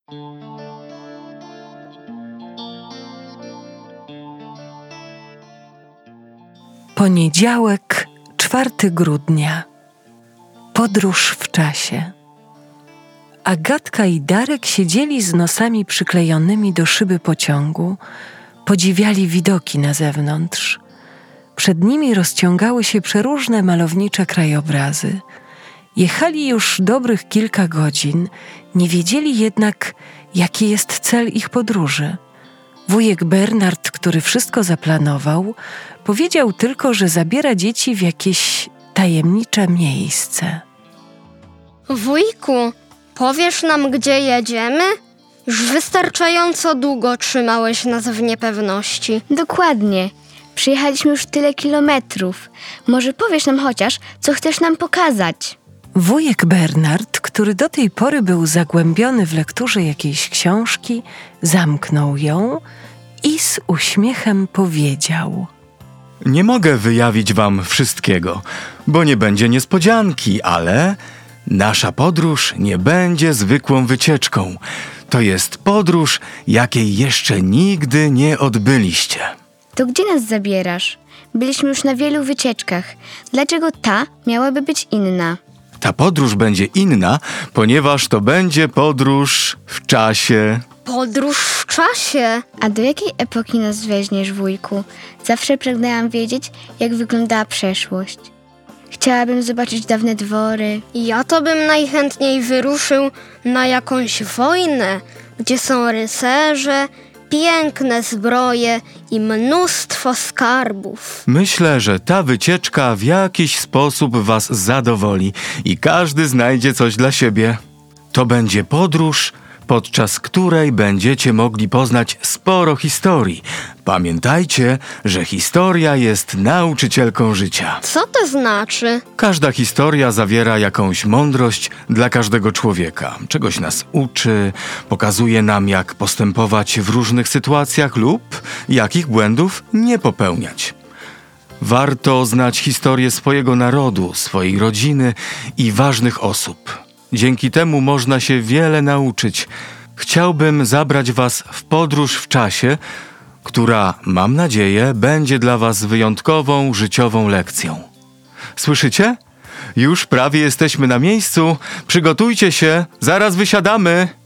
Poniedziałek, 4 grudnia. Podróż w czasie. Agatka i Darek siedzieli z nosami przyklejonymi do szyby pociągu, podziwiali widoki na zewnątrz. Przed nimi rozciągały się przeróżne malownicze krajobrazy. Jechali już dobrych kilka godzin, nie wiedzieli jednak, jaki jest cel ich podróży. Wujek Bernard, który wszystko zaplanował, powiedział tylko, że zabiera dzieci w jakieś tajemnicze miejsce. Wujku, powiesz nam, gdzie jedziemy? Już wystarczająco długo trzymałeś nas w niepewności. Dokładnie. Przyjechaliśmy już tyle kilometrów. Może powiesz nam chociaż, co chcesz nam pokazać? Wujek Bernard, który do tej pory był zagłębiony w lekturze jakiejś książki, zamknął ją i z uśmiechem powiedział: Nie mogę wyjawić wam wszystkiego, bo nie będzie niespodzianki, ale nasza podróż nie będzie zwykłą wycieczką. To jest podróż, jakiej jeszcze nigdy nie odbyliście. To gdzie nas zabierasz? Byliśmy już na wielu wycieczkach. Dlaczego ta miałaby być inna? Ta podróż będzie inna, ponieważ to będzie podróż w czasie. Podróż w czasie? A do jakiej epoki nas weźmiesz, wujku? Zawsze pragnęłam wiedzieć, jak wyglądała przeszłość. Chciałabym zobaczyć dawne dwory. Ja to bym najchętniej wyruszył na jakąś wojnę, gdzie są rycerze, piękne zbroje i mnóstwo skarbów. Myślę, że ta wycieczka w jakiś sposób was zadowoli i każdy znajdzie coś dla siebie. To będzie podróż, podczas której będziecie mogli poznać sporo historii. Pamiętajcie, że historia jest nauczycielką życia. Co to znaczy? Każda historia zawiera jakąś mądrość dla każdego człowieka. Czegoś nas uczy, pokazuje nam, jak postępować w różnych sytuacjach lub jakich błędów nie popełniać. Warto znać historię swojego narodu, swojej rodziny i ważnych osób. Dzięki temu można się wiele nauczyć. Chciałbym zabrać was w podróż w czasie, która, mam nadzieję, będzie dla was wyjątkową, życiową lekcją. Słyszycie? Już prawie jesteśmy na miejscu. Przygotujcie się, zaraz wysiadamy.